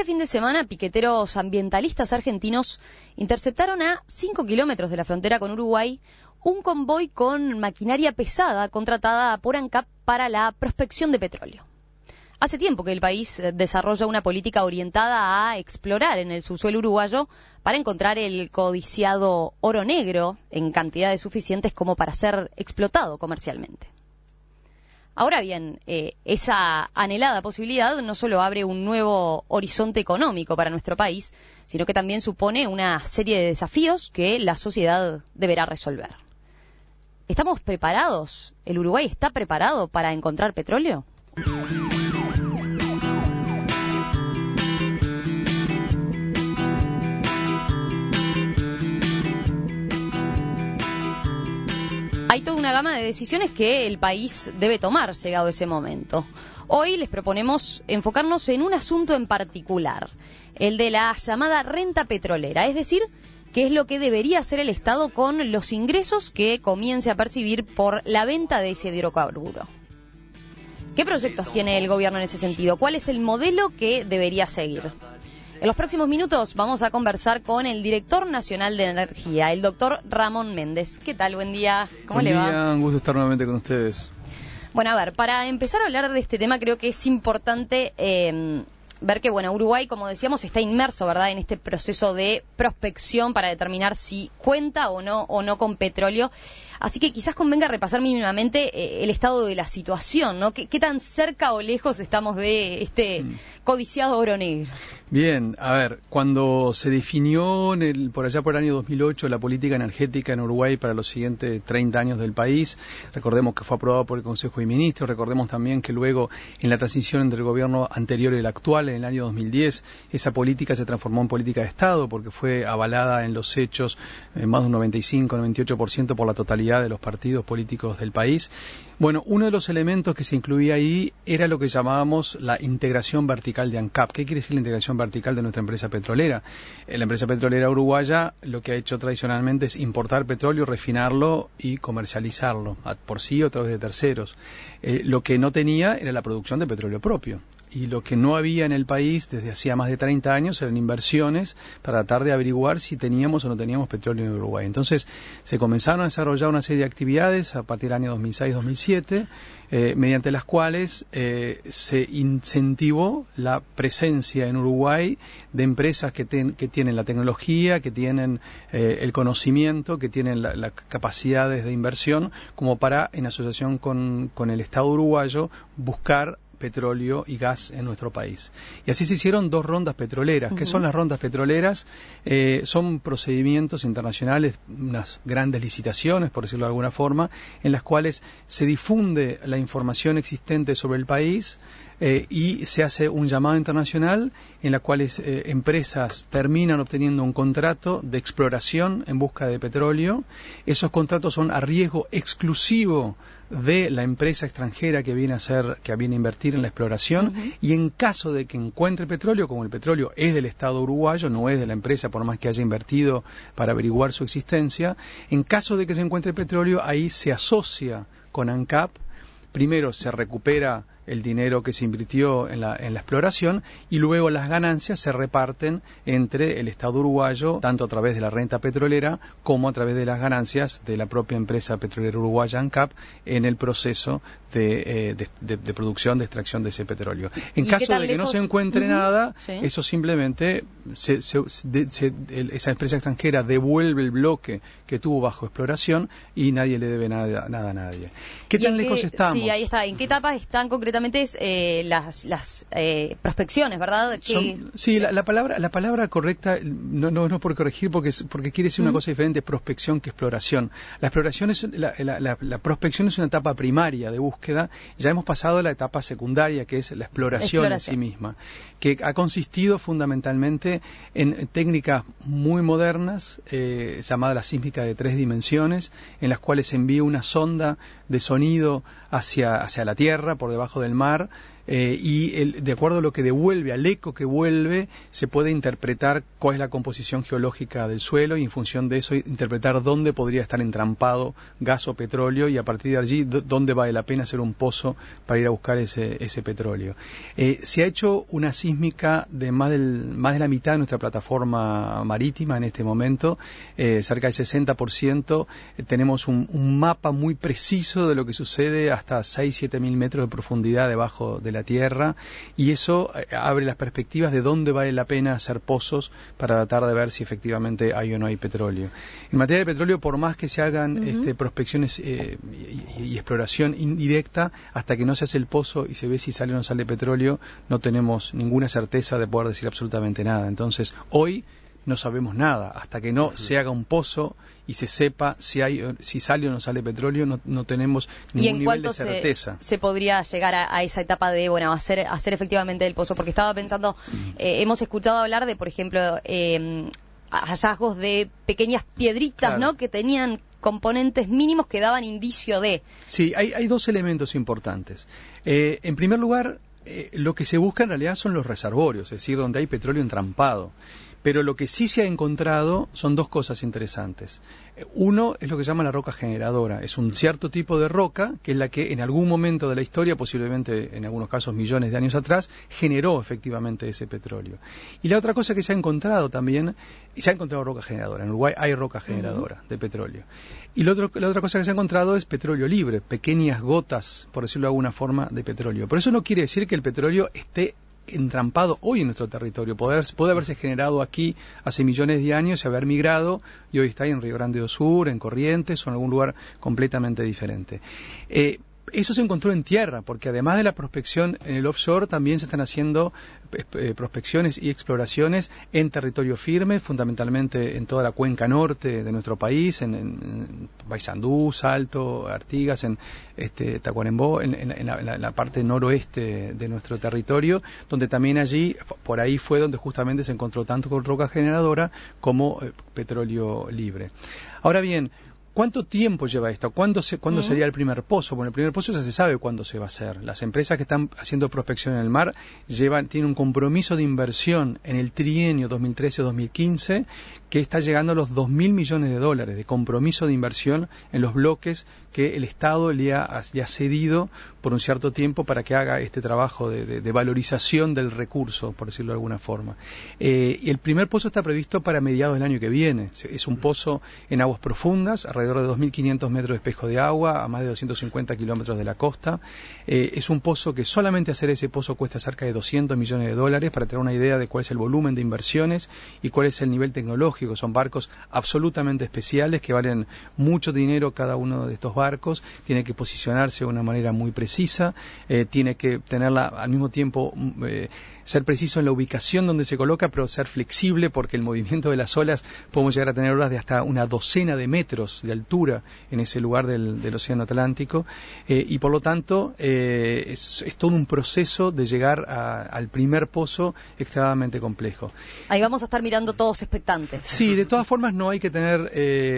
Este fin de semana, piqueteros ambientalistas argentinos interceptaron a 5 kilómetros de la frontera con Uruguay un convoy con maquinaria pesada contratada por ANCAP para la prospección de petróleo. Hace tiempo que el país desarrolla una política orientada a explorar en el subsuelo uruguayo para encontrar el codiciado oro negro en cantidades suficientes como para ser explotado comercialmente. Ahora bien, esa anhelada posibilidad no solo abre un nuevo horizonte económico para nuestro país, sino que también supone una serie de desafíos que la sociedad deberá resolver. ¿Estamos preparados? ¿El Uruguay está preparado para encontrar petróleo? Hay toda una gama de decisiones que el país debe tomar llegado ese momento. Hoy les proponemos enfocarnos en un asunto en particular, el de la llamada renta petrolera, es decir, qué es lo que debería hacer el Estado con los ingresos que comience a percibir por la venta de ese hidrocarburo. ¿Qué proyectos tiene el gobierno en ese sentido? ¿Cuál es el modelo que debería seguir? En los próximos minutos vamos a conversar con el director nacional de Energía, el doctor Ramón Méndez. ¿Qué tal? Buen día. ¿Cómo le va? Buen día, un gusto estar nuevamente con ustedes. Bueno, a ver, para empezar a hablar de este tema creo que es importante ver que, bueno, Uruguay, como decíamos, está inmerso, ¿verdad?, en este proceso de prospección para determinar si cuenta o no con petróleo. Así que quizás convenga repasar mínimamente el estado de la situación, ¿no? ¿Qué tan cerca o lejos estamos de este codiciado oro negro? Bien, a ver, cuando se definió por allá por el año 2008 la política energética en Uruguay para los siguientes 30 años del país, recordemos que fue aprobado por el Consejo de Ministros, recordemos también que luego en la transición entre el gobierno anterior y el actual, en el año 2010, esa política se transformó en política de Estado porque fue avalada en los hechos más de un 95-98% por la totalidad de los partidos políticos del país. Bueno, uno de los elementos que se incluía ahí era lo que llamábamos la integración vertical de ANCAP. ¿Qué quiere decir la integración vertical de nuestra empresa petrolera? La empresa petrolera uruguaya lo que ha hecho tradicionalmente es importar petróleo, refinarlo y comercializarlo, por sí o a través de terceros. Lo que no tenía era la producción de petróleo propio. Y lo que no había en el país desde hacía más de 30 años eran inversiones para tratar de averiguar si teníamos o no teníamos petróleo en Uruguay. Entonces se comenzaron a desarrollar una serie de actividades a partir del año 2006-2007, mediante las cuales se incentivó la presencia en Uruguay de empresas que tienen la tecnología, que tienen el conocimiento, que tienen las capacidades de inversión, como para, en asociación con el Estado uruguayo, buscar petróleo y gas en nuestro país. Y así se hicieron 2 rondas petroleras. ¿Qué son las rondas petroleras? Son procedimientos internacionales, unas grandes licitaciones, por decirlo de alguna forma, en las cuales se difunde la información existente sobre el país y se hace un llamado internacional en la cual empresas terminan obteniendo un contrato de exploración en busca de petróleo. Esos contratos son a riesgo exclusivo de la empresa extranjera que viene a invertir en la exploración, y en caso de que encuentre petróleo, como el petróleo es del Estado uruguayo, no es de la empresa por más que haya invertido para averiguar su existencia, en caso de que se encuentre petróleo, ahí se asocia con ANCAP. Primero se recupera el dinero que se invirtió en la exploración y luego las ganancias se reparten entre el Estado uruguayo, tanto a través de la renta petrolera como a través de las ganancias de la propia empresa petrolera uruguaya ANCAP en el proceso de producción, de extracción de ese petróleo. En caso de que no se encuentre nada, eso simplemente esa empresa extranjera devuelve el bloque que tuvo bajo exploración y nadie le debe nada a nadie. ¿Qué tan lejos estamos? Sí, ahí está. ¿En qué etapa están concretamente las prospecciones, verdad? Sí, la palabra correcta no es por corregir porque quiere decir una cosa diferente, prospección que exploración. La prospección es una etapa primaria de búsqueda. Ya hemos pasado a la etapa secundaria, que es la exploración en sí misma, que ha consistido fundamentalmente en técnicas muy modernas, llamada la sísmica de 3 dimensiones, en las cuales se envía una sonda de sonido hacia la Tierra, por debajo del mar, de acuerdo a lo que devuelve, al eco que vuelve, se puede interpretar cuál es la composición geológica del suelo y en función de eso interpretar dónde podría estar entrampado gas o petróleo y a partir de allí dónde vale la pena hacer un pozo para ir a buscar ese petróleo. Se ha hecho una sísmica de más de la mitad de nuestra plataforma marítima en este momento, cerca del 60%. Tenemos un mapa muy preciso de lo que sucede hasta 6-7 mil metros de profundidad debajo de la tierra, y eso abre las perspectivas de dónde vale la pena hacer pozos para tratar de ver si efectivamente hay o no hay petróleo. En materia de petróleo, por más que se hagan prospecciones y exploración indirecta, hasta que no se hace el pozo y se ve si sale o no sale petróleo, no tenemos ninguna certeza de poder decir absolutamente nada. Entonces, hoy no sabemos nada. Hasta que no se haga un pozo y se sepa si sale o no sale petróleo, no tenemos ningún nivel de certeza. Se podría llegar a esa etapa de, bueno, hacer efectivamente el pozo? Porque estaba pensando, hemos escuchado hablar de, por ejemplo, hallazgos de pequeñas piedritas, ¿no?, que tenían componentes mínimos que daban indicio de... Sí, hay dos elementos importantes. En primer lugar, lo que se busca en realidad son los reservorios, es decir, donde hay petróleo entrampado. Pero lo que sí se ha encontrado son dos cosas interesantes. Uno es lo que se llama la roca generadora. Es un cierto tipo de roca que es la que en algún momento de la historia, posiblemente en algunos casos millones de años atrás, generó efectivamente ese petróleo. Y la otra cosa que se ha encontrado también, se ha encontrado roca generadora. En Uruguay hay roca generadora de petróleo. Y la otra cosa que se ha encontrado es petróleo libre, pequeñas gotas, por decirlo de alguna forma, de petróleo. Pero eso no quiere decir que el petróleo esté entrampado hoy en nuestro territorio. Puede haberse generado aquí hace millones de años y haber migrado, y hoy está ahí en Río Grande do Sur, en Corrientes o en algún lugar completamente diferente. Eso se encontró en tierra, porque además de la prospección en el offshore, también se están haciendo prospecciones y exploraciones en territorio firme, fundamentalmente en toda la cuenca norte de nuestro país, en Paysandú, Salto, Artigas, en Tacuarembó, en la parte noroeste de nuestro territorio, donde también allí, por ahí fue donde justamente se encontró tanto con roca generadora como petróleo libre. Ahora bien, ¿cuánto tiempo lleva esto? ¿Cuándo sería el primer pozo? Bueno, el primer pozo ya se sabe cuándo se va a hacer. Las empresas que están haciendo prospección en el mar tienen un compromiso de inversión en el trienio 2013-2015 que está llegando a los $2.000 millones de compromiso de inversión en los bloques que el Estado le ha cedido por un cierto tiempo para que haga este trabajo de valorización del recurso, por decirlo de alguna forma. Y el primer pozo está previsto para mediados del año que viene. Es un pozo en aguas profundas, alrededor de 2.500 metros de espejo de agua, a más de 250 kilómetros de la costa. Es un pozo que solamente hacer ese pozo cuesta cerca de $200 millones, para tener una idea de cuál es el volumen de inversiones y cuál es el nivel tecnológico. Son barcos absolutamente especiales que valen mucho dinero cada uno de estos barcos. Tiene que posicionarse de una manera muy precisa, tiene que tenerla al mismo tiempo... ser preciso en la ubicación donde se coloca, pero ser flexible, porque el movimiento de las olas podemos llegar a tener olas de hasta una docena de metros de altura en ese lugar del Océano Atlántico, y por lo tanto es todo un proceso de llegar al primer pozo extremadamente complejo. Ahí vamos a estar mirando todos expectantes. Sí, de todas formas no hay que tener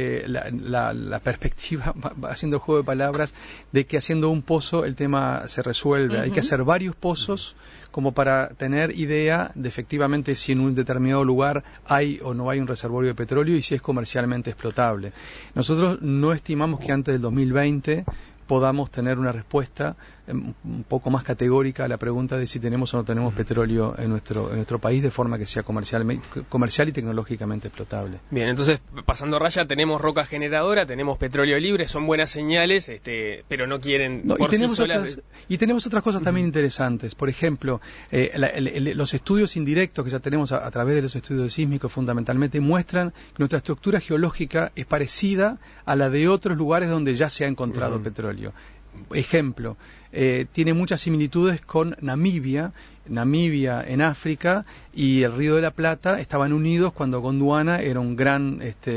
la perspectiva, haciendo juego de palabras, de que haciendo un pozo el tema se resuelve. Hay que hacer varios pozos como para tener idea de efectivamente si en un determinado lugar hay o no hay un reservorio de petróleo y si es comercialmente explotable. Nosotros no estimamos que antes del 2020 podamos tener una respuesta un poco más categórica a la pregunta de si tenemos o no tenemos petróleo en nuestro país de forma que sea comercial y tecnológicamente explotable. Bien, entonces, pasando raya, tenemos roca generadora, tenemos petróleo libre, son buenas señales, pero no quieren por sí solas... Y tenemos otras cosas también interesantes. Por ejemplo, los estudios indirectos que ya tenemos a través de los estudios sísmicos fundamentalmente muestran que nuestra estructura geológica es parecida a la de otros lugares donde ya se ha encontrado petróleo. Ejemplo, tiene muchas similitudes con Namibia en África y el Río de la Plata estaban unidos cuando Gondwana era un gran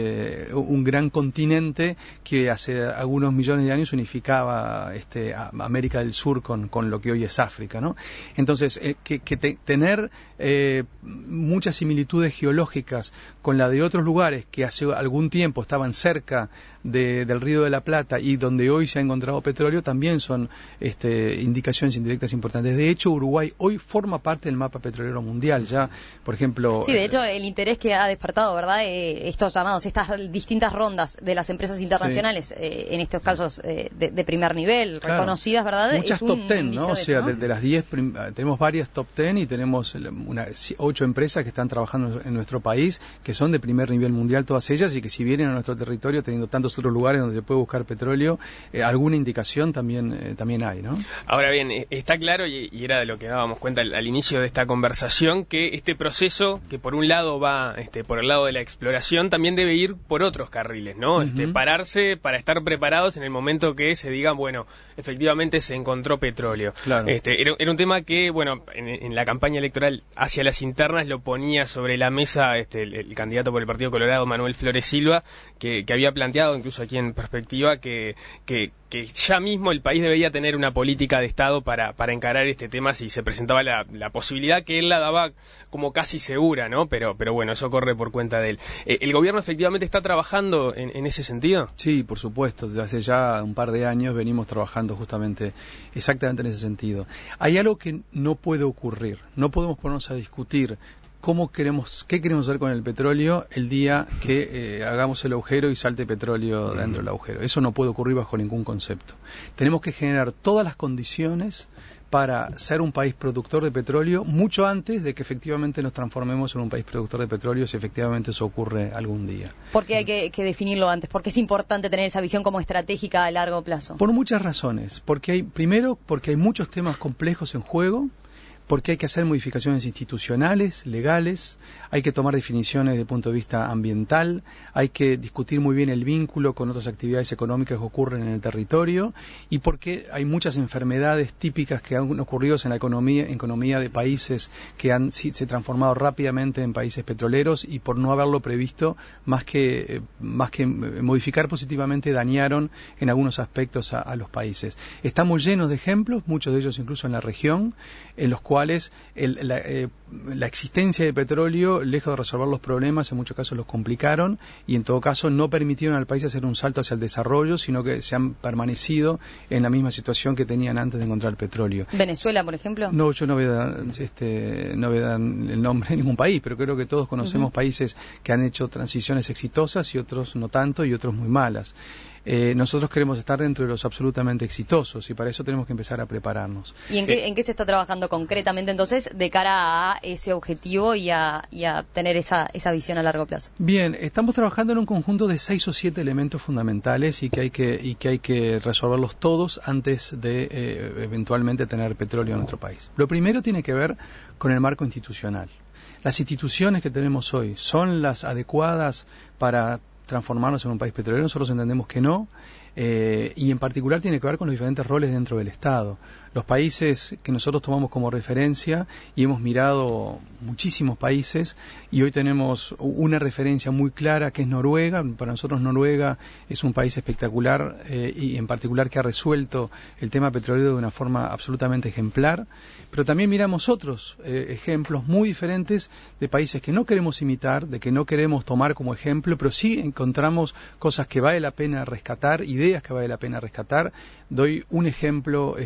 continente que hace algunos millones de años unificaba a América del Sur con lo que hoy es África, ¿no? Entonces, tener muchas similitudes geológicas con la de otros lugares que hace algún tiempo estaban cerca del Río de la Plata y donde hoy se ha encontrado petróleo también son indicaciones indirectas importantes. De hecho, Uruguay hoy forma parte del mapa petrolero mundial. Ya, por ejemplo... Sí, de hecho, el interés que ha despertado, ¿verdad? Estos llamados, estas distintas rondas de las empresas internacionales, en estos casos de primer nivel, claro, reconocidas, ¿verdad? Muchas top 10, ¿no? O sea, de las 10, tenemos varias top 10 y tenemos 8 empresas que están trabajando en nuestro país, que son de primer nivel mundial todas ellas, y que si vienen a nuestro territorio, teniendo tantos otros lugares donde se puede buscar petróleo, alguna indicación también hay, ¿no? Ahora bien, está claro, y era de lo que dábamos cuenta al inicio de esta conversación, que este proceso, que por un lado va por el lado de la exploración, también debe ir por otros carriles, ¿no? Pararse para estar preparados en el momento que se digan, bueno, efectivamente se encontró petróleo. Claro. Era un tema que, bueno, en la campaña electoral hacia las internas lo ponía sobre la mesa el candidato por el Partido Colorado, Manuel Flores Silva, que había planteado, incluso aquí en Perspectiva, que ya mismo el país debería tener una política de Estado para encarar este tema si se presentaba la posibilidad, que él la daba como casi segura, ¿no? Pero bueno, eso corre por cuenta de él. ¿El gobierno efectivamente está trabajando en ese sentido? Sí, por supuesto. Desde hace ya un par de años venimos trabajando exactamente en ese sentido. Hay algo que no puede ocurrir. No podemos ponernos a discutir qué queremos hacer con el petróleo el día que hagamos el agujero y salte petróleo dentro del agujero. Eso no puede ocurrir bajo ningún concepto. Tenemos que generar todas las condiciones para ser un país productor de petróleo mucho antes de que efectivamente nos transformemos en un país productor de petróleo, si efectivamente eso ocurre algún día. ¿Por qué hay que definirlo antes? ¿Por qué es importante tener esa visión como estratégica a largo plazo? Por muchas razones. Primero, porque hay muchos temas complejos en juego, porque hay que hacer modificaciones institucionales, legales, hay que tomar definiciones desde el punto de vista ambiental, hay que discutir muy bien el vínculo con otras actividades económicas que ocurren en el territorio, y porque hay muchas enfermedades típicas que han ocurrido en la economía de países que se han transformado rápidamente en países petroleros, y por no haberlo previsto, más que modificar positivamente, dañaron en algunos aspectos a los países. Estamos llenos de ejemplos, muchos de ellos incluso en la región, en los cuales la existencia de petróleo, lejos de resolver los problemas, en muchos casos los complicaron, y en todo caso no permitieron al país hacer un salto hacia el desarrollo, sino que se han permanecido en la misma situación que tenían antes de encontrar el petróleo. ¿Venezuela, por ejemplo? No, yo no voy a dar el nombre de ningún país, pero creo que todos conocemos países que han hecho transiciones exitosas y otros no tanto, y otros muy malas. Nosotros queremos estar dentro de los absolutamente exitosos, y para eso tenemos que empezar a prepararnos. ¿Y en qué se está trabajando concretamente entonces de cara a ese objetivo y a tener esa visión a largo plazo? Bien, estamos trabajando en un conjunto de 6 o 7 elementos fundamentales y que hay que resolverlos todos antes de eventualmente tener petróleo en nuestro país. Lo primero tiene que ver con el marco institucional. Las instituciones que tenemos hoy son las adecuadas para transformarnos en un país petrolero. Nosotros entendemos que no, y en particular tiene que ver con los diferentes roles dentro del Estado. Los países que nosotros tomamos como referencia, y hemos mirado muchísimos países, y hoy tenemos una referencia muy clara que es Noruega. Para nosotros Noruega es un país espectacular, y en particular que ha resuelto el tema petrolero de una forma absolutamente ejemplar, pero también miramos otros ejemplos muy diferentes de países que no queremos imitar, de que no queremos tomar como ejemplo, pero sí encontramos cosas que vale la pena rescatar, ideas que vale la pena rescatar. Doy un ejemplo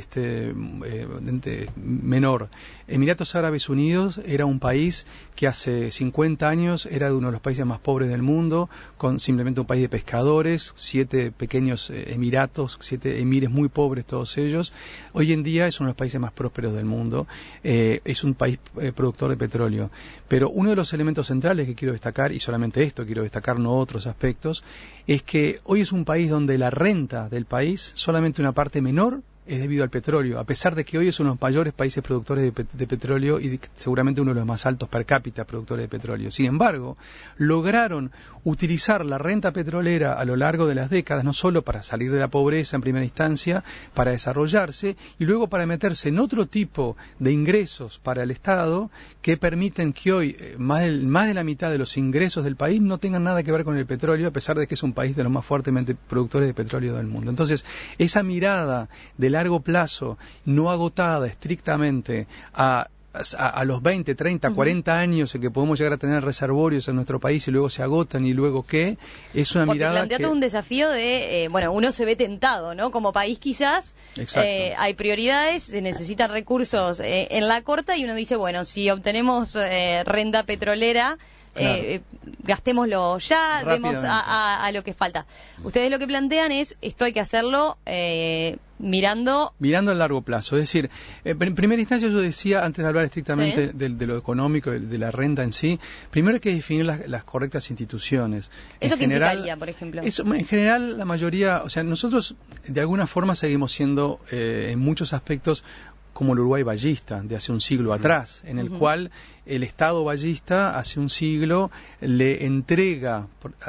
menor. Emiratos Árabes Unidos era un país que hace 50 años era de uno de los países más pobres del mundo, con simplemente un país de pescadores, 7 pequeños emiratos, 7 emires muy pobres todos ellos. Hoy en día es uno de los países más prósperos del mundo, es un país productor de petróleo. Pero uno de los elementos centrales que quiero destacar, y solamente esto quiero destacar, no otros aspectos, es que hoy es un país donde la renta del país, solamente una parte menor, es debido al petróleo, a pesar de que hoy es uno de los mayores países productores de petróleo y seguramente uno de los más altos per cápita productores de petróleo. Sin embargo, lograron utilizar la renta petrolera a lo largo de las décadas, no solo para salir de la pobreza en primera instancia, para desarrollarse y luego para meterse en otro tipo de ingresos para el Estado que permiten que hoy más de la mitad de los ingresos del país no tengan nada que ver con el petróleo, a pesar de que es un país de los más fuertemente productores de petróleo del mundo. Entonces, esa mirada de largo plazo, no agotada estrictamente a a los 20, 30, 40 años en que podemos llegar a tener reservorios en nuestro país y luego se agotan y luego qué, es una mirada plantea todo un desafío de, uno se ve tentado, ¿no? Como país quizás hay prioridades, se necesitan recursos en la corta y uno dice, bueno, si obtenemos renta petrolera, claro, gastémoslo ya, demos a lo que falta. Ustedes lo que plantean es, esto hay que hacerlo mirando a largo plazo. Es decir, en primera instancia yo decía, antes de hablar estrictamente de lo económico, de la renta en sí, primero hay que definir las correctas instituciones. ¿Eso qué implicaría, por ejemplo? En general, la mayoría, o sea, nosotros de alguna forma seguimos siendo en muchos aspectos como el Uruguay vallista de hace un siglo atrás, en el cual el Estado vallista hace un siglo le entrega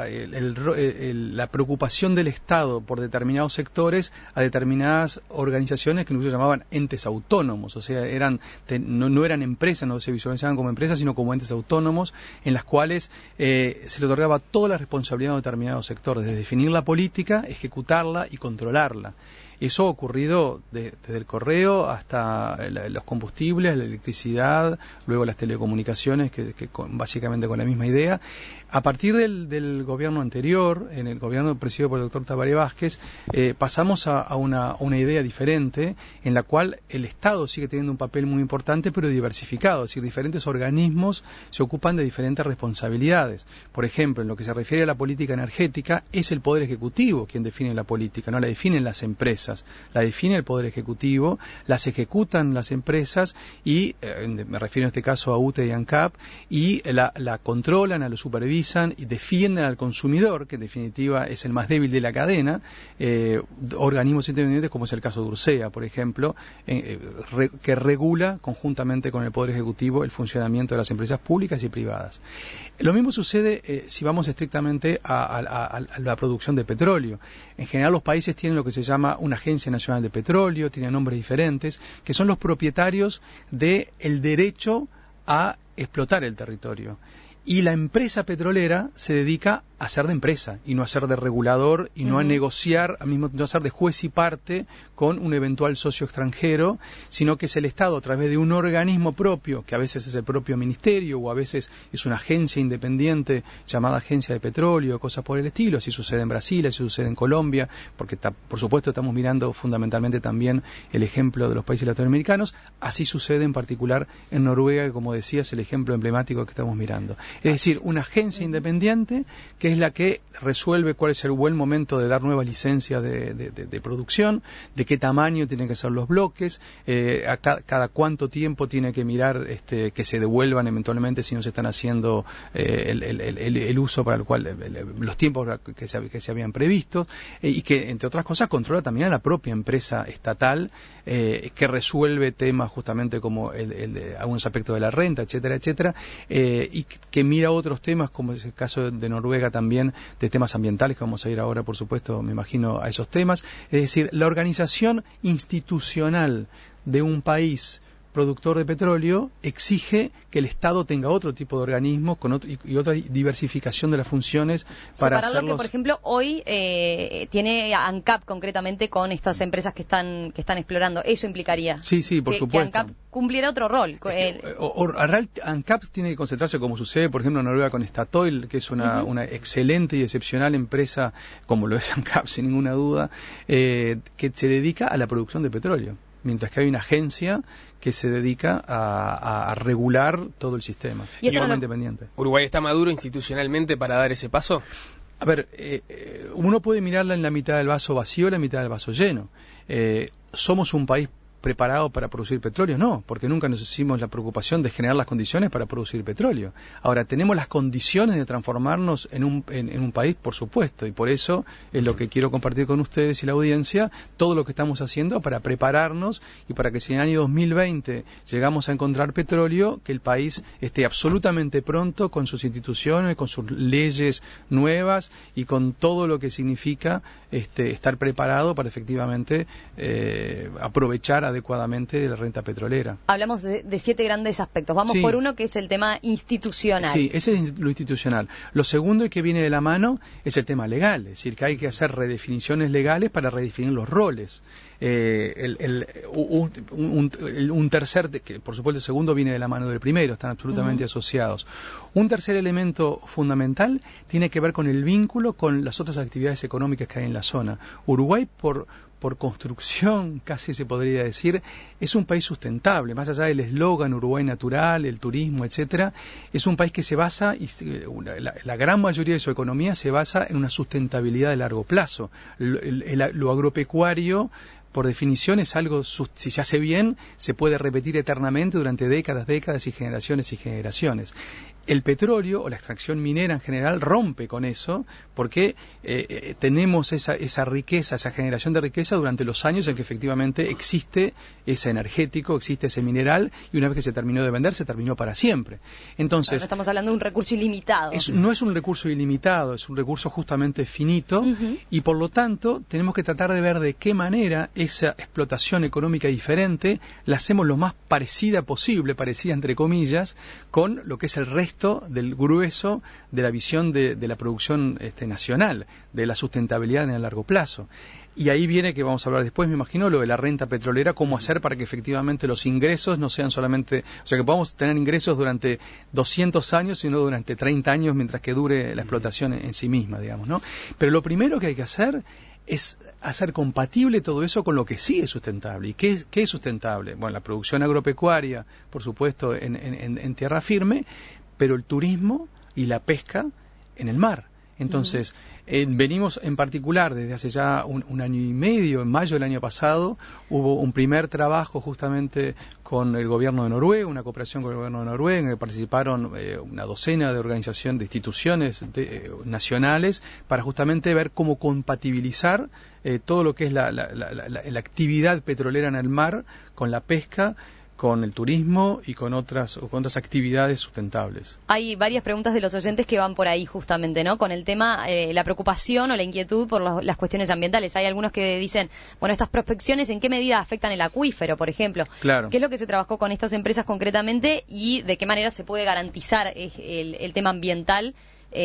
la preocupación del Estado por determinados sectores a determinadas organizaciones que incluso llamaban entes autónomos, o sea, no eran empresas, no se visualizaban como empresas, sino como entes autónomos, en las cuales se le otorgaba toda la responsabilidad a determinados sectores, desde definir la política, ejecutarla y controlarla. Eso ha ocurrido desde el correo hasta los combustibles, la electricidad, luego las telecomunicaciones, que básicamente con la misma idea. A partir del gobierno anterior, en el gobierno presidido por el doctor Tabaré Vázquez, pasamos a una idea diferente, en la cual el Estado sigue teniendo un papel muy importante, pero diversificado, es decir, diferentes organismos se ocupan de diferentes responsabilidades. Por ejemplo, en lo que se refiere a la política energética, es el Poder Ejecutivo quien define la política, no la definen las empresas, la define el Poder Ejecutivo, las ejecutan las empresas y, me refiero en este caso a UTE y ANCAP, y la controlan, la supervisan y defienden al consumidor, que en definitiva es el más débil de la cadena, organismos independientes como es el caso de Ursea, por ejemplo, que regula conjuntamente con el Poder Ejecutivo el funcionamiento de las empresas públicas y privadas. Lo mismo sucede si vamos estrictamente a la producción de petróleo. En general los países tienen lo que se llama una Agencia Nacional de Petróleo, tienen nombres diferentes, que son los propietarios del derecho a explotar el territorio. Y la empresa petrolera se dedica a ser de empresa y no a ser de regulador y no a negociar, no a ser de juez y parte con un eventual socio extranjero, sino que es el Estado a través de un organismo propio, que a veces es el propio ministerio o a veces es una agencia independiente llamada Agencia de Petróleo, cosas por el estilo. Así sucede en Brasil, así sucede en Colombia, porque por supuesto estamos mirando fundamentalmente también el ejemplo de los países latinoamericanos. Así sucede en particular en Noruega, que como decía es el ejemplo emblemático que estamos mirando. Es decir, una agencia independiente que es la que resuelve cuál es el buen momento de dar nuevas licencias de producción, de qué tamaño tienen que ser los bloques, cada cuánto tiempo tiene que mirar que se devuelvan eventualmente si no se están haciendo el uso para el cual los tiempos que se habían previsto, y que entre otras cosas controla también a la propia empresa estatal que resuelve temas justamente como algunos aspectos de la renta, etcétera, etcétera, y que mira otros temas como es el caso de Noruega también, de temas ambientales, que vamos a ir ahora por supuesto, me imagino, a esos temas. Es decir, la organización institucional de un país productor de petróleo exige que el Estado tenga otro tipo de organismos y otra diversificación de las funciones para hacerlos. Que, por ejemplo, hoy tiene ANCAP concretamente con estas empresas que están explorando. ¿Eso implicaría? Sí, por supuesto. Que ANCAP cumpliera otro rol. ANCAP tiene que concentrarse, como sucede, por ejemplo, en Noruega con Statoil, que es una excelente y excepcional empresa, como lo es ANCAP, sin ninguna duda, que se dedica a la producción de petróleo, mientras que hay una agencia que se dedica a regular todo el sistema, de forma independiente. ¿Uruguay está maduro institucionalmente para dar ese paso? A ver, uno puede mirarla en la mitad del vaso vacío o la mitad del vaso lleno. ¿Somos un país preparado para producir petróleo? No, porque nunca nos hicimos la preocupación de generar las condiciones para producir petróleo. Ahora, ¿tenemos las condiciones de transformarnos en un país? Por supuesto, y por eso es lo que quiero compartir con ustedes y la audiencia, todo lo que estamos haciendo para prepararnos y para que si en el año 2020 llegamos a encontrar petróleo, que el país esté absolutamente pronto con sus instituciones, con sus leyes nuevas y con todo lo que significa estar preparado para efectivamente aprovechar adecuadamente de la renta petrolera. Hablamos de 7 grandes aspectos. Vamos por uno, que es el tema institucional. Sí, ese es lo institucional. Lo segundo, y que viene de la mano, es el tema legal. Es decir, que hay que hacer redefiniciones legales para redefinir los roles. Un tercer, que por supuesto el segundo viene de la mano del primero, están absolutamente asociados. Un tercer elemento fundamental tiene que ver con el vínculo con las otras actividades económicas que hay en la zona. Uruguay, por construcción, casi se podría decir, es un país sustentable, más allá del eslogan Uruguay natural, el turismo, etcétera, es un país que se basa, y la gran mayoría de su economía se basa en una sustentabilidad de largo plazo. Lo agropecuario, por definición, es algo, si se hace bien, se puede repetir eternamente durante décadas y generaciones. El petróleo o la extracción minera en general rompe con eso porque tenemos esa riqueza, esa generación de riqueza durante los años en que efectivamente existe ese energético, existe ese mineral, y una vez que se terminó de vender, se terminó para siempre. Entonces, no estamos hablando de un recurso ilimitado. No es un recurso ilimitado, es un recurso justamente finito, y por lo tanto tenemos que tratar de ver de qué manera esa explotación económica diferente la hacemos lo más parecida posible, parecida entre comillas, con lo que es el resto del grueso de la visión de la producción nacional, de la sustentabilidad en el largo plazo. Y ahí viene, que vamos a hablar después, me imagino, lo de la renta petrolera, cómo hacer para que efectivamente los ingresos no sean solamente, o sea, que podamos tener ingresos durante 200 años, sino durante 30 años mientras que dure la explotación en sí misma, digamos, ¿no? Pero lo primero que hay que hacer es hacer compatible todo eso con lo que sí es sustentable. ¿Y qué es sustentable? Bueno, la producción agropecuaria, por supuesto, en tierra firme, pero el turismo y la pesca en el mar. Entonces, venimos en particular desde hace ya un año y medio, en mayo del año pasado, hubo un primer trabajo justamente con el gobierno de Noruega, una cooperación con el gobierno de Noruega, en que participaron una docena de organizaciones, de instituciones nacionales, para justamente ver cómo compatibilizar todo lo que es la actividad petrolera en el mar con la pesca, con el turismo y con otras actividades sustentables. Hay varias preguntas de los oyentes que van por ahí justamente, ¿no? Con el tema, la preocupación o la inquietud por las cuestiones ambientales. Hay algunos que dicen, bueno, estas prospecciones, ¿en qué medida afectan el acuífero, por ejemplo? Claro. ¿Qué es lo que se trabajó con estas empresas concretamente y de qué manera se puede garantizar el tema ambiental?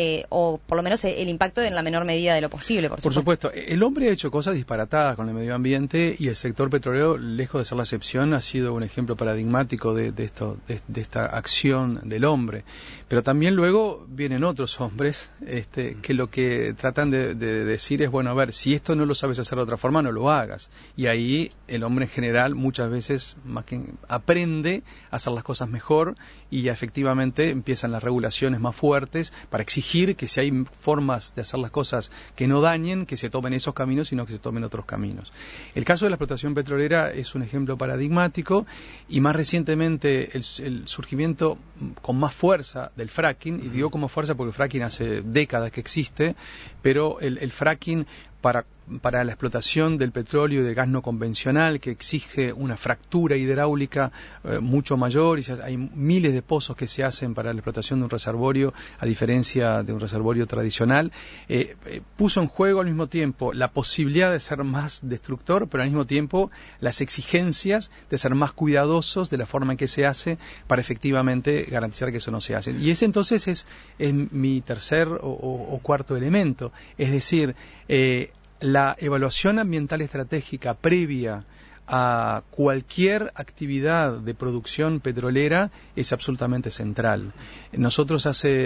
O por lo menos el impacto en la menor medida de lo posible, por supuesto. El hombre ha hecho cosas disparatadas con el medio ambiente, y el sector petrolero, lejos de ser la excepción, ha sido un ejemplo paradigmático de esta acción del hombre. Pero también luego vienen otros hombres que lo que tratan de decir es, bueno, a ver, si esto no lo sabes hacer de otra forma, no lo hagas. Y ahí el hombre en general muchas veces más que aprende a hacer las cosas mejor, y ya efectivamente empiezan las regulaciones más fuertes para exigir que si hay formas de hacer las cosas que no dañen, que se tomen esos caminos, sino que se tomen otros caminos. El caso de la explotación petrolera es un ejemplo paradigmático, y más recientemente el surgimiento con más fuerza del fracking, y digo como fuerza porque el fracking hace décadas que existe, pero el fracking para la explotación del petróleo y del gas no convencional, que exige una fractura hidráulica mucho mayor, y hay miles de pozos que se hacen para la explotación de un reservorio, a diferencia de un reservorio tradicional, puso en juego al mismo tiempo la posibilidad de ser más destructor, pero al mismo tiempo las exigencias de ser más cuidadosos de la forma en que se hace, para efectivamente garantizar que eso no se hace. Y ese entonces es mi tercer o cuarto elemento, es decir, la evaluación ambiental estratégica previa a cualquier actividad de producción petrolera es absolutamente central. Nosotros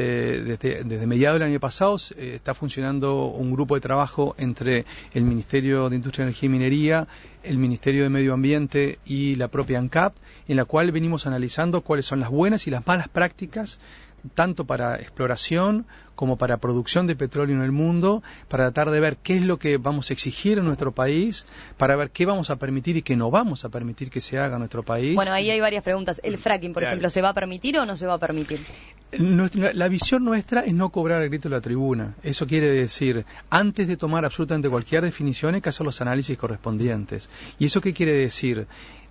desde mediados del año pasado está funcionando un grupo de trabajo entre el Ministerio de Industria, Energía y Minería, el Ministerio de Medio Ambiente y la propia ANCAP, en la cual venimos analizando cuáles son las buenas y las malas prácticas, tanto para exploración como para producción de petróleo en el mundo, para tratar de ver qué es lo que vamos a exigir en nuestro país, para ver qué vamos a permitir y qué no vamos a permitir que se haga en nuestro país. Bueno, ahí hay varias preguntas. ¿El fracking, por ejemplo, se va a permitir o no se va a permitir? La visión nuestra es no cobrar el grito de la tribuna. Eso quiere decir, antes de tomar absolutamente cualquier definición, hay que hacer los análisis correspondientes. ¿Y eso qué quiere decir?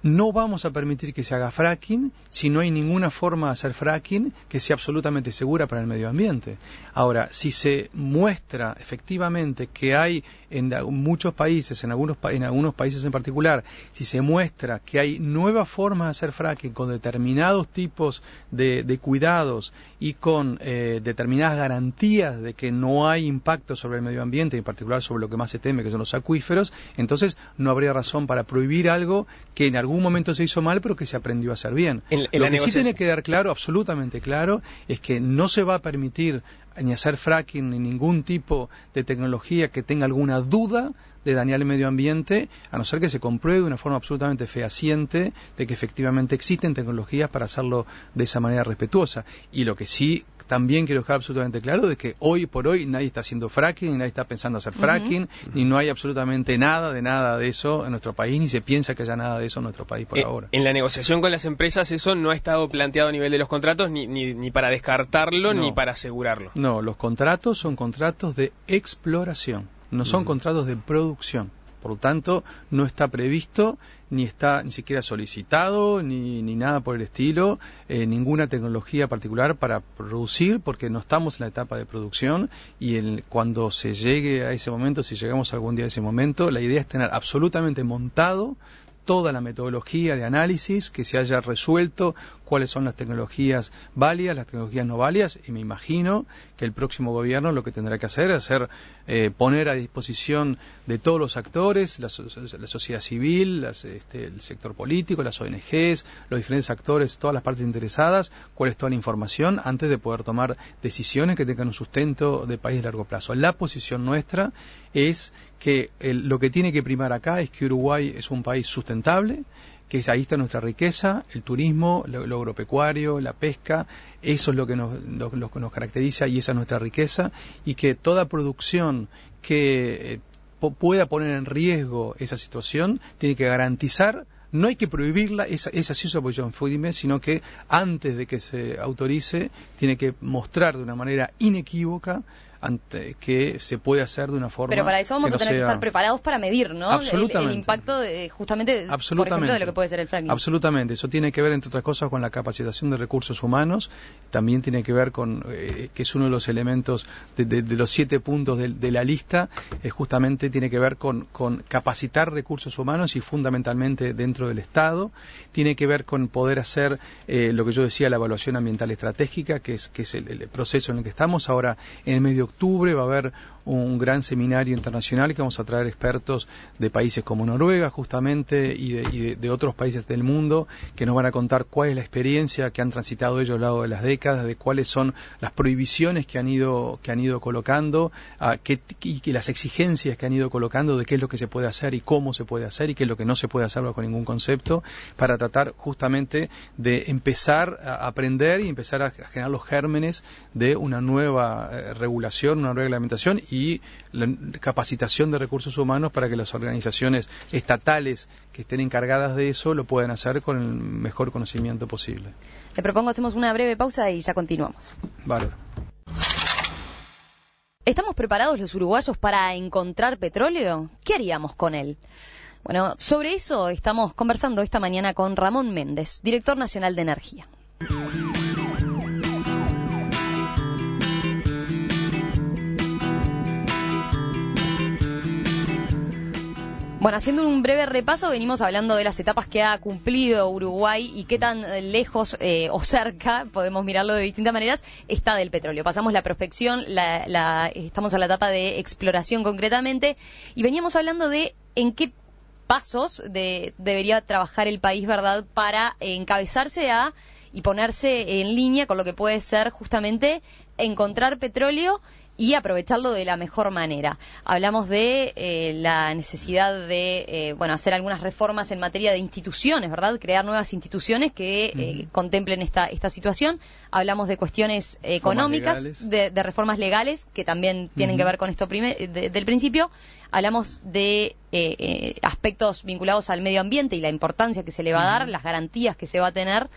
no vamos a permitir que se haga fracking si no hay ninguna forma de hacer fracking que sea absolutamente segura para el medio ambiente. Ahora, si se muestra efectivamente que hay en muchos países, en algunos países en particular, si se muestra que hay nuevas formas de hacer fracking con determinados tipos de cuidados y con determinadas garantías de que no hay impacto sobre el medio ambiente, en particular sobre lo que más se teme, que son los acuíferos, entonces no habría razón para prohibir algo que en algún momento se hizo mal, pero que se aprendió a hacer bien. Lo que sí tiene que quedar claro, absolutamente claro, es que no se va a permitir ni hacer fracking ni ningún tipo de tecnología que tenga alguna duda de dañar el medio ambiente, a no ser que se compruebe de una forma absolutamente fehaciente de que efectivamente existen tecnologías para hacerlo de esa manera respetuosa. Y lo que sí también quiero dejar absolutamente claro de que hoy por hoy nadie está haciendo fracking, ni nadie está pensando hacer fracking, ni no hay absolutamente nada de eso en nuestro país, ni se piensa que haya nada de eso en nuestro país por ahora. En la negociación con las empresas eso no ha estado planteado a nivel de los contratos, ni para descartarlo, ni para asegurarlo. No, los contratos son contratos de exploración, no son contratos de producción. Por lo tanto, no está previsto, ni está ni siquiera solicitado, ni nada por el estilo, ninguna tecnología particular para producir, porque no estamos en la etapa de producción y cuando se llegue a ese momento, si llegamos algún día a ese momento, la idea es tener absolutamente montado toda la metodología de análisis, que se haya resuelto cuáles son las tecnologías válidas, las tecnologías no válidas, y me imagino que el próximo gobierno lo que tendrá que hacer es poner a disposición de todos los actores, la sociedad civil, el sector político, las ONGs, los diferentes actores, todas las partes interesadas, cuál es toda la información antes de poder tomar decisiones que tengan un sustento de país de largo plazo. La posición nuestra es que lo que tiene que primar acá es que Uruguay es un país sustentable, que ahí está nuestra riqueza, el turismo, lo agropecuario, la pesca, eso es lo que nos caracteriza y esa es nuestra riqueza, y que toda producción que pueda poner en riesgo esa situación tiene que garantizar. No hay que prohibirla, esa sí es su posición firme, sino que antes de que se autorice tiene que mostrar de una manera inequívoca que se puede hacer de una forma. Pero para eso vamos a tener que estar preparados para medir, ¿no? El impacto justamente, por ejemplo, de lo que puede ser el fracking. Absolutamente. Eso tiene que ver, entre otras cosas, con la capacitación de recursos humanos. También tiene que ver con, que es uno de los elementos de los 7 puntos de la lista, justamente tiene que ver con capacitar recursos humanos y fundamentalmente dentro del Estado. Tiene que ver con poder hacer lo que yo decía, la evaluación ambiental estratégica, que es el proceso en el que estamos. Ahora, en el mes de octubre va a haber un gran seminario internacional que vamos a traer expertos de países como Noruega justamente y de otros países del mundo que nos van a contar cuál es la experiencia que han transitado ellos a lo largo de las décadas, de cuáles son las prohibiciones que han ido colocando y las exigencias que han ido colocando de qué es lo que se puede hacer y cómo se puede hacer y qué es lo que no se puede hacer bajo ningún concepto, para tratar justamente de empezar a aprender y empezar a generar los gérmenes de una nueva regulación, una nueva reglamentación y la capacitación de recursos humanos para que las organizaciones estatales que estén encargadas de eso lo puedan hacer con el mejor conocimiento posible. Te propongo hacemos una breve pausa y ya continuamos. Bárbaro. ¿Estamos preparados los uruguayos para encontrar petróleo? ¿Qué haríamos con él? Bueno, sobre eso estamos conversando esta mañana con Ramón Méndez, director nacional de Energía. Bueno, haciendo un breve repaso, venimos hablando de las etapas que ha cumplido Uruguay y qué tan lejos o cerca, podemos mirarlo de distintas maneras, está del petróleo. Pasamos la prospección, estamos en la etapa de exploración concretamente, y veníamos hablando de en qué pasos debería trabajar el país, ¿verdad?, para encabezarse y ponerse en línea con lo que puede ser justamente encontrar petróleo y aprovecharlo de la mejor manera. Hablamos de la necesidad de hacer algunas reformas en materia de instituciones, ¿verdad? Crear nuevas instituciones que contemplen esta situación. Hablamos de cuestiones económicas, de reformas legales, que también tienen que ver con esto del principio. Hablamos de aspectos vinculados al medio ambiente y la importancia que se le va a dar, las garantías que se va a tener.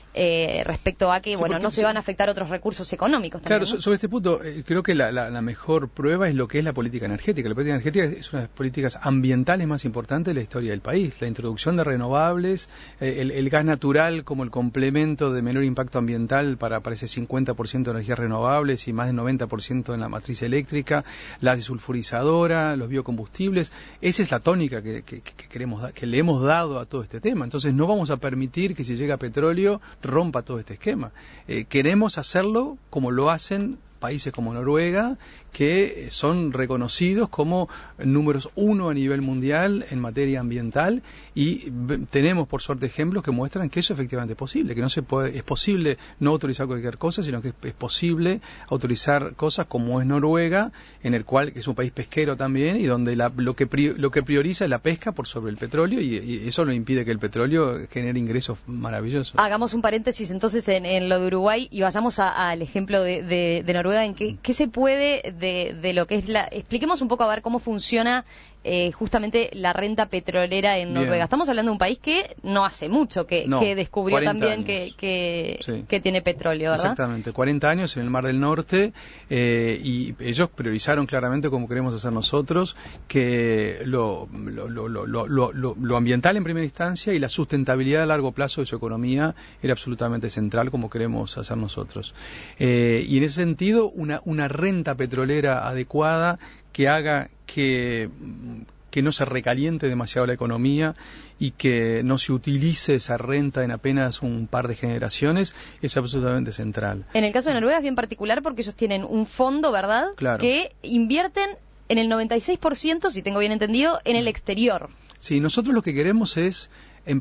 respecto a que, Sí, no se van a afectar otros recursos económicos también. Claro, sobre este punto, creo que la mejor prueba es lo que es la política energética. La política energética es una de las políticas ambientales más importantes de la historia del país. La introducción de renovables, el gas natural como el complemento de menor impacto ambiental para ese 50% de energías renovables y más del 90% en la matriz eléctrica, la desulfurizadora, los biocombustibles. Esa es la tónica que le hemos dado a todo este tema. Entonces no vamos a permitir que si llega petróleo rompa todo este esquema. Queremos hacerlo como lo hacen países como Noruega, que son reconocidos como números 1 a nivel mundial en materia ambiental, y tenemos por suerte ejemplos que muestran que eso efectivamente es posible, que es posible no autorizar cualquier cosa, sino que es posible autorizar cosas como es Noruega, en el cual que es un país pesquero también, y donde lo que prioriza es la pesca por sobre el petróleo, y eso no impide que el petróleo genere ingresos maravillosos. Hagamos un paréntesis entonces en lo de Uruguay y vayamos al ejemplo de Noruega. En qué se puede de lo que es expliquemos un poco a ver cómo funciona justamente la renta petrolera en Noruega. Bien. Estamos hablando de un país que no hace mucho que descubrió también que tiene petróleo, ¿verdad? Exactamente, 40 años en el Mar del Norte, y ellos priorizaron claramente, como queremos hacer nosotros, que lo ambiental en primera instancia y la sustentabilidad a largo plazo de su economía era absolutamente central, como queremos hacer nosotros. Y en ese sentido, una renta petrolera adecuada que haga que no se recaliente demasiado la economía y que no se utilice esa renta en apenas un par de generaciones es absolutamente central. En el caso de Noruega es bien particular porque ellos tienen un fondo, ¿verdad?, claro, que invierten en el 96%, si tengo bien entendido, en el exterior. Sí, nosotros lo que queremos es,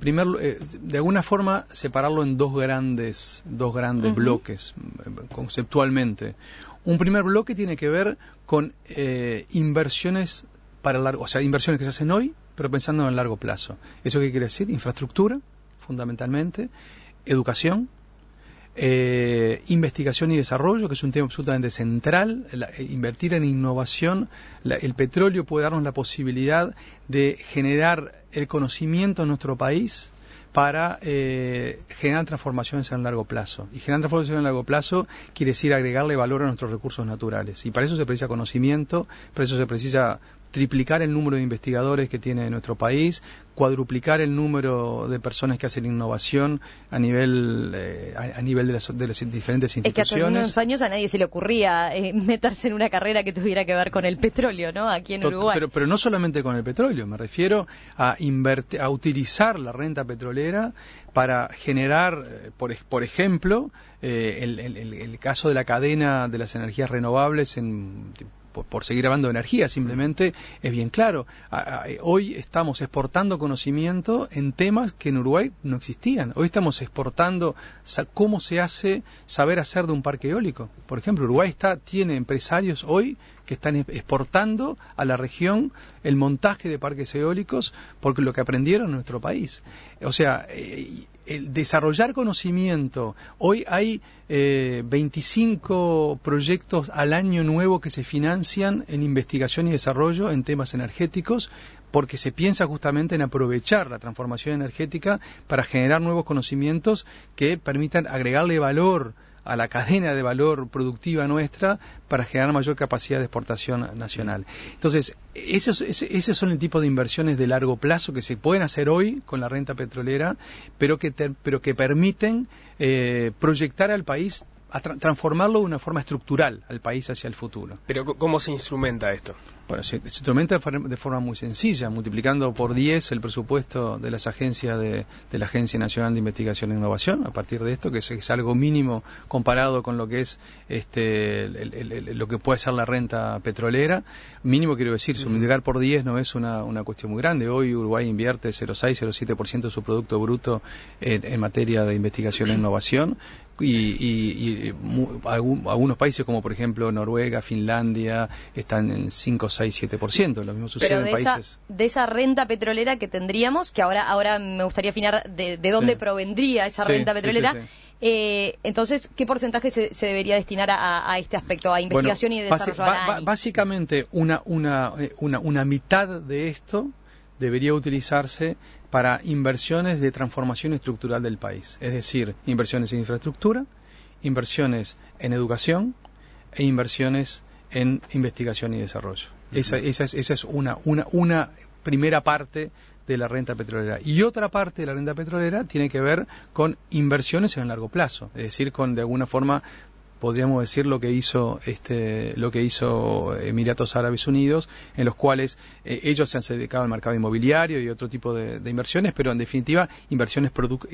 de alguna forma, separarlo en dos grandes bloques, conceptualmente. Un primer bloque tiene que ver con inversiones inversiones que se hacen hoy, pero pensando en el largo plazo. ¿Eso qué quiere decir? Infraestructura, fundamentalmente, educación, investigación y desarrollo, que es un tema absolutamente central. Invertir en innovación. El petróleo puede darnos la posibilidad de generar el conocimiento en nuestro país para generar transformaciones en largo plazo. Y generar transformaciones en largo plazo quiere decir agregarle valor a nuestros recursos naturales. Y para eso se precisa conocimiento, para eso se precisa triplicar el número de investigadores que tiene nuestro país, cuadruplicar el número de personas que hacen innovación a nivel de las diferentes instituciones. Es que hace unos años a nadie se le ocurría meterse en una carrera que tuviera que ver con el petróleo, ¿no? Aquí en Uruguay. Pero no solamente con el petróleo, me refiero a utilizar la renta petrolera para generar, por ejemplo, el caso de la cadena de las energías renovables por seguir hablando de energía, simplemente es bien claro. Hoy estamos exportando conocimiento en temas que en Uruguay no existían. Hoy estamos exportando cómo se hace saber hacer de un parque eólico. Por ejemplo, Uruguay tiene empresarios hoy que están exportando a la región el montaje de parques eólicos porque lo que aprendieron en nuestro país. O sea, el desarrollar conocimiento. Hoy hay 25 proyectos al año nuevo que se financian en investigación y desarrollo en temas energéticos, porque se piensa justamente en aprovechar la transformación energética para generar nuevos conocimientos que permitan agregarle valor a la cadena de valor productiva nuestra para generar mayor capacidad de exportación nacional. Entonces, esos son el tipo de inversiones de largo plazo que se pueden hacer hoy con la renta petrolera, pero que permiten proyectar al país, transformarlo de una forma estructural al país hacia el futuro. Pero ¿cómo se instrumenta esto? Bueno, se instrumenta de forma muy sencilla, multiplicando por 10 el presupuesto de las agencias de la Agencia Nacional de Investigación e Innovación, a partir de esto, que es algo mínimo comparado con lo que es lo que puede ser la renta petrolera. Mínimo, quiero decir, multiplicar por 10 no es una cuestión muy grande. Hoy Uruguay invierte 0,6-0,7% de su Producto Bruto en materia de investigación e innovación. Y algunos países como por ejemplo Noruega, Finlandia están en 5, 6, 7%. Lo mismo sucede en países. De esa renta petrolera que tendríamos, que ahora me gustaría afinar de dónde provendría esa renta petrolera. Entonces, ¿qué porcentaje se debería destinar a este aspecto, a investigación y desarrollo? Básicamente una mitad de esto debería utilizarse para inversiones de transformación estructural del país, es decir, inversiones en infraestructura, inversiones en educación e inversiones en investigación y desarrollo. Esa es una primera parte de la renta petrolera. Y otra parte de la renta petrolera tiene que ver con inversiones en el largo plazo, es decir, con de alguna forma podríamos decir lo que hizo Emiratos Árabes Unidos, en los cuales ellos se han dedicado al mercado inmobiliario y otro tipo de inversiones, pero en definitiva inversiones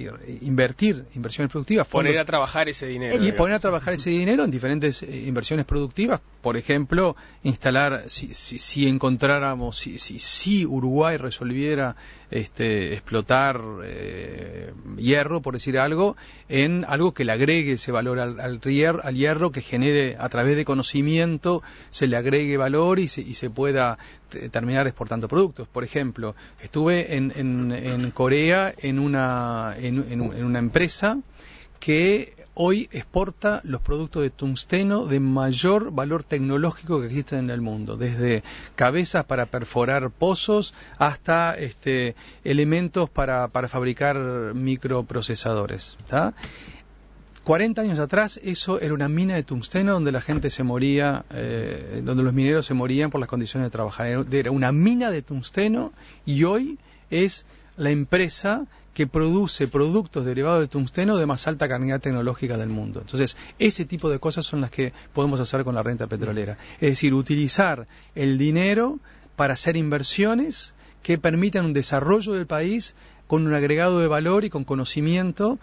productivas, poner a trabajar ese dinero y poner a trabajar ese dinero en diferentes inversiones productivas. Por ejemplo, instalar, si encontráramos, si Uruguay resolviera explotar hierro, por decir algo, en algo que le agregue ese valor al hierro, que genere a través de conocimiento, se le agregue valor y se pueda terminar exportando productos. Por ejemplo, estuve en Corea en una empresa que hoy exporta los productos de tungsteno de mayor valor tecnológico que existen en el mundo, desde cabezas para perforar pozos hasta elementos para fabricar microprocesadores, ¿tá? 40 años atrás eso era una mina de tungsteno donde la gente se moría, donde los mineros se morían por las condiciones de trabajar. Era una mina de tungsteno y hoy es la empresa que produce productos derivados de tungsteno de más alta calidad tecnológica del mundo. Entonces, ese tipo de cosas son las que podemos hacer con la renta petrolera. Es decir, utilizar el dinero para hacer inversiones que permitan un desarrollo del país con un agregado de valor y con conocimiento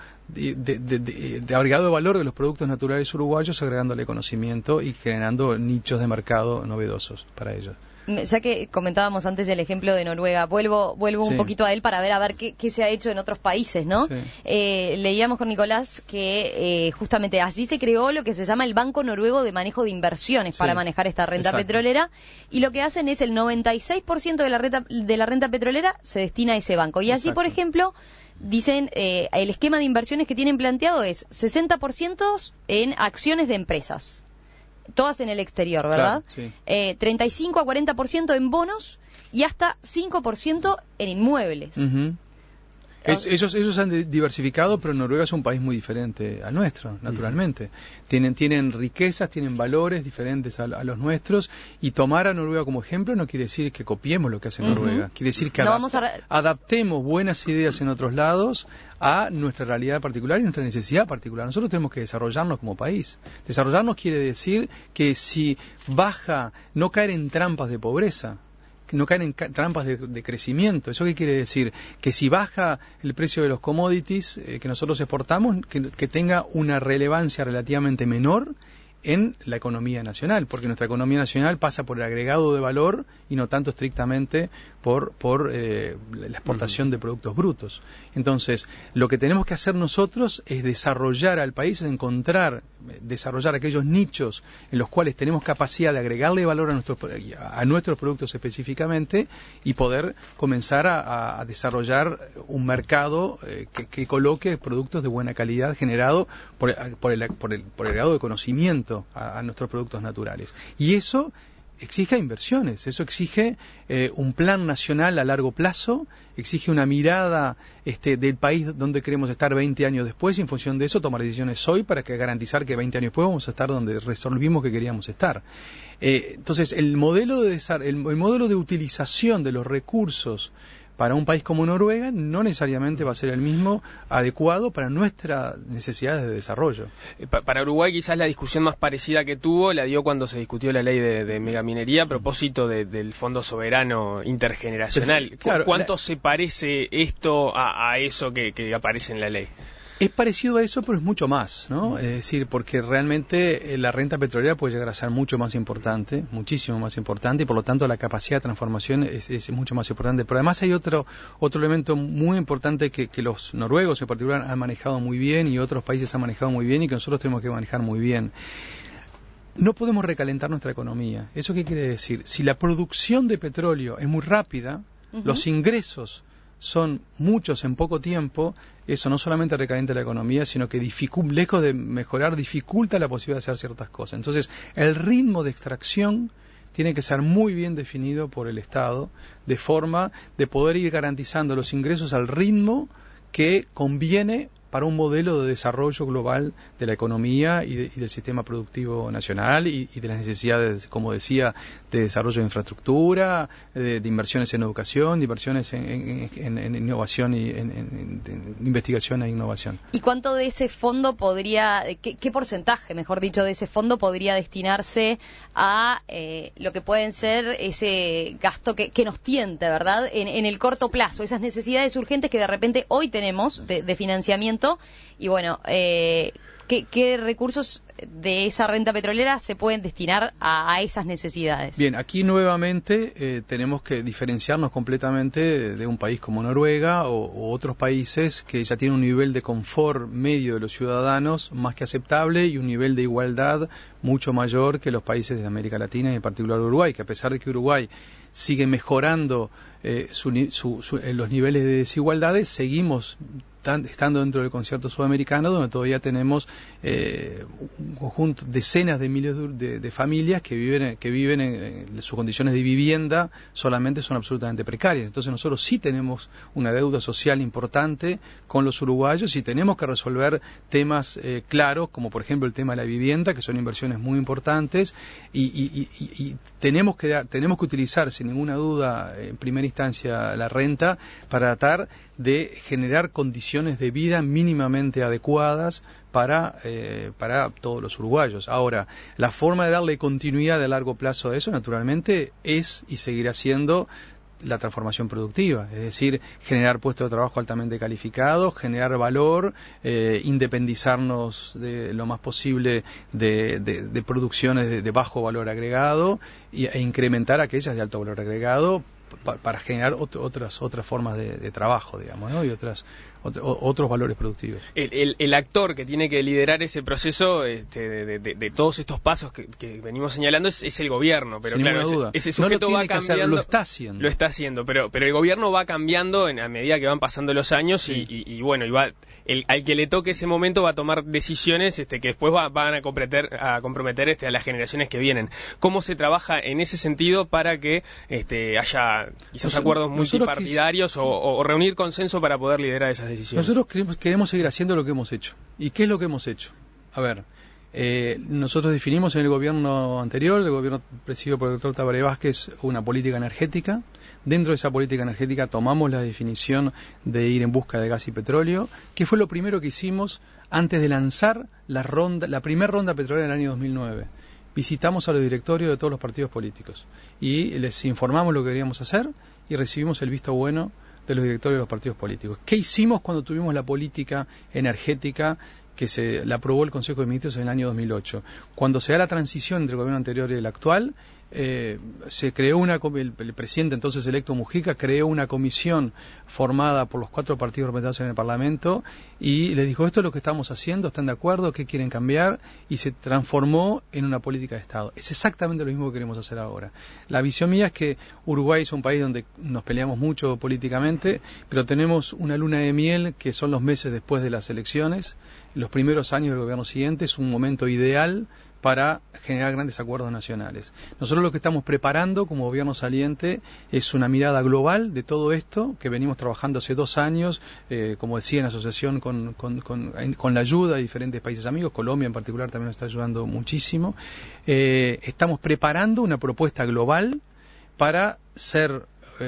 de agregado de valor de los productos naturales uruguayos, agregándole conocimiento y generando nichos de mercado novedosos para ellos. Ya que comentábamos antes el ejemplo de Noruega, vuelvo un poquito a él para ver qué se ha hecho en otros países, ¿no? Sí. Leíamos con Nicolás que justamente allí se creó lo que se llama el Banco Noruego de Manejo de Inversiones para manejar esta renta petrolera, y lo que hacen es el 96% de la renta petrolera se destina a ese banco. Y allí, por ejemplo, dicen, el esquema de inversiones que tienen planteado es 60% en acciones de empresas, todas en el exterior, ¿verdad? Claro, sí. 35 a 40% en bonos y hasta 5% en inmuebles. Uh-huh. Ellos han diversificado, pero Noruega es un país muy diferente al nuestro, naturalmente. Tienen riquezas, tienen valores diferentes a los nuestros, y tomar a Noruega como ejemplo no quiere decir que copiemos lo que hace Noruega. Quiere decir que adaptemos buenas ideas en otros lados a nuestra realidad particular y nuestra necesidad particular. Nosotros tenemos que desarrollarnos como país. Desarrollarnos quiere decir que si no caer en trampas de pobreza, no caen en trampas de crecimiento. ¿Eso qué quiere decir? Que si baja el precio de los commodities que nosotros exportamos, que tenga una relevancia relativamente menor en la economía nacional, porque nuestra economía nacional pasa por el agregado de valor y no tanto estrictamente por la exportación de productos brutos. Entonces, lo que tenemos que hacer nosotros es desarrollar al país, desarrollar aquellos nichos en los cuales tenemos capacidad de agregarle valor a nuestros productos específicamente, y poder comenzar a desarrollar un mercado que coloque productos de buena calidad generado por el grado de conocimiento a nuestros productos naturales. Y eso exige inversiones, eso exige un plan nacional a largo plazo, exige una mirada del país donde queremos estar 20 años después, y en función de eso tomar decisiones hoy para garantizar que 20 años después vamos a estar donde resolvimos que queríamos estar. Entonces, el modelo de utilización de los recursos para un país como Noruega no necesariamente va a ser el mismo adecuado para nuestras necesidades de desarrollo. Para Uruguay quizás la discusión más parecida que tuvo la dio cuando se discutió la ley de megaminería a propósito del Fondo Soberano Intergeneracional. Claro, ¿cuánto se parece esto a eso que aparece en la ley? Es parecido a eso, pero es mucho más, ¿no? Es decir, porque realmente la renta petrolera puede llegar a ser mucho más importante, muchísimo más importante, y por lo tanto la capacidad de transformación es mucho más importante. Pero además hay otro elemento muy importante que los noruegos en particular han manejado muy bien, y otros países han manejado muy bien, y que nosotros tenemos que manejar muy bien. No podemos recalentar nuestra economía. ¿Eso qué quiere decir? Si la producción de petróleo es muy rápida, los ingresos son muchos en poco tiempo, eso no solamente recalienta la economía, sino que lejos de mejorar, dificulta la posibilidad de hacer ciertas cosas. Entonces, el ritmo de extracción tiene que ser muy bien definido por el Estado, de forma de poder ir garantizando los ingresos al ritmo que conviene para un modelo de desarrollo global de la economía y del sistema productivo nacional y de las necesidades, como decía, de desarrollo de infraestructura, de inversiones en educación, de inversiones en innovación y en investigación e innovación. ¿Y cuánto de ese fondo podría, qué porcentaje, mejor dicho, de ese fondo podría destinarse a lo que pueden ser ese gasto que nos tiente, ¿verdad?, en el corto plazo, esas necesidades urgentes que de repente hoy tenemos de financiamiento? Y bueno, ¿qué recursos de esa renta petrolera se pueden destinar a esas necesidades? Bien, aquí nuevamente tenemos que diferenciarnos completamente de un país como Noruega o otros países que ya tienen un nivel de confort medio de los ciudadanos más que aceptable y un nivel de igualdad mucho mayor que los países de América Latina y en particular Uruguay, que a pesar de que Uruguay sigue mejorando los niveles de desigualdades, seguimos estando dentro del concierto sudamericano, donde todavía tenemos un conjunto, decenas de miles de familias que viven en sus condiciones de vivienda solamente son absolutamente precarias. Entonces nosotros sí tenemos una deuda social importante con los uruguayos y tenemos que resolver temas claros, como por ejemplo el tema de la vivienda, que son inversiones muy importantes, y tenemos que utilizar sin ninguna duda en primera instancia la renta para tratar de generar condiciones de vida mínimamente adecuadas para todos los uruguayos. Ahora, la forma de darle continuidad a largo plazo a eso, naturalmente, es y seguirá siendo la transformación productiva, es decir, generar puestos de trabajo altamente calificados, generar valor, independizarnos de lo más posible de producciones de bajo valor agregado e incrementar aquellas de alto valor agregado para generar otras formas de trabajo, digamos, ¿no? Y otros valores productivos. El actor que tiene que liderar ese proceso de todos estos pasos que venimos señalando es el gobierno, pero sin claro, duda. Ese sujeto va cambiando. Lo está haciendo, pero el gobierno va cambiando a medida que van pasando los años, sí. y bueno, al que le toque ese momento va a tomar decisiones que después van a comprometer a las generaciones que vienen. ¿Cómo se trabaja en ese sentido para que haya quizás acuerdos multipartidarios o reunir consenso para poder liderar esas decisiones? Nosotros queremos seguir haciendo lo que hemos hecho. ¿Y qué es lo que hemos hecho? A ver, nosotros definimos en el gobierno anterior, el gobierno presidido por el doctor Tabaré Vázquez, una política energética. Dentro de esa política energética tomamos la definición de ir en busca de gas y petróleo, que fue lo primero que hicimos antes de lanzar la primera ronda petrolera en el año 2009. Visitamos a los directorios de todos los partidos políticos y les informamos lo que queríamos hacer y recibimos el visto bueno de los directorios de los partidos políticos. ¿Qué hicimos cuando tuvimos la política energética que la aprobó el Consejo de Ministros en el año 2008? Cuando se da la transición entre el gobierno anterior y el actual, se creó el presidente entonces electo Mujica creó una comisión formada por los 4 partidos representados en el Parlamento y les dijo: esto es lo que estamos haciendo, ¿están de acuerdo? ¿Qué quieren cambiar? Y se transformó en una política de Estado. Es exactamente lo mismo que queremos hacer ahora. La visión mía es que Uruguay es un país donde nos peleamos mucho políticamente, pero tenemos una luna de miel que son los meses después de las elecciones. Los primeros años del gobierno siguiente es un momento ideal para generar grandes acuerdos nacionales. Nosotros lo que estamos preparando como gobierno saliente es una mirada global de todo esto, que venimos trabajando hace 2 años, como decía, en asociación con la ayuda de diferentes países amigos. Colombia en particular también nos está ayudando muchísimo. Estamos preparando una propuesta global para ser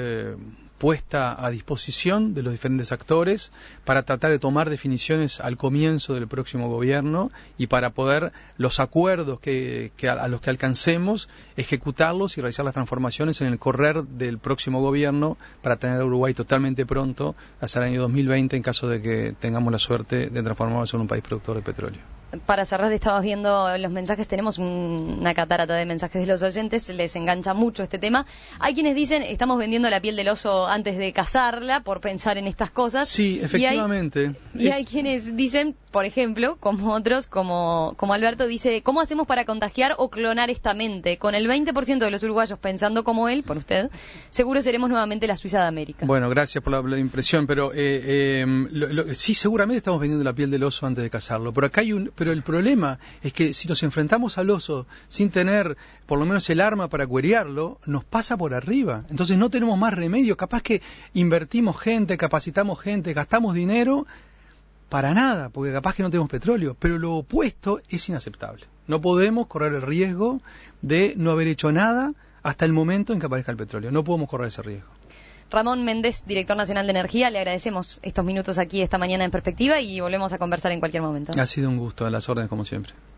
puesta a disposición de los diferentes actores para tratar de tomar definiciones al comienzo del próximo gobierno y para poder los acuerdos a los que alcancemos, ejecutarlos y realizar las transformaciones en el correr del próximo gobierno para tener a Uruguay totalmente pronto hacia el año 2020 en caso de que tengamos la suerte de transformarnos en un país productor de petróleo. Para cerrar, estabas viendo los mensajes, tenemos una catarata de mensajes de los oyentes, les engancha mucho este tema. Hay quienes dicen, estamos vendiendo la piel del oso antes de cazarla por pensar en estas cosas. Sí, efectivamente. Y hay quienes dicen, por ejemplo, como otros, como Alberto, dice, ¿cómo hacemos para contagiar o clonar esta mente? Con el 20% de los uruguayos pensando como él, por usted, seguro seremos nuevamente la Suiza de América. Bueno, gracias por la impresión, pero sí, seguramente estamos vendiendo la piel del oso antes de cazarlo. Pero acá pero el problema es que si nos enfrentamos al oso sin tener por lo menos el arma para cuerearlo, nos pasa por arriba. Entonces no tenemos más remedio. Capaz que invertimos gente, capacitamos gente, gastamos dinero para nada, porque capaz que no tenemos petróleo. Pero lo opuesto es inaceptable. No podemos correr el riesgo de no haber hecho nada hasta el momento en que aparezca el petróleo. No podemos correr ese riesgo. Ramón Méndez, director nacional de Energía, le agradecemos estos minutos aquí esta mañana en Perspectiva y volvemos a conversar en cualquier momento. Ha sido un gusto, a las órdenes como siempre.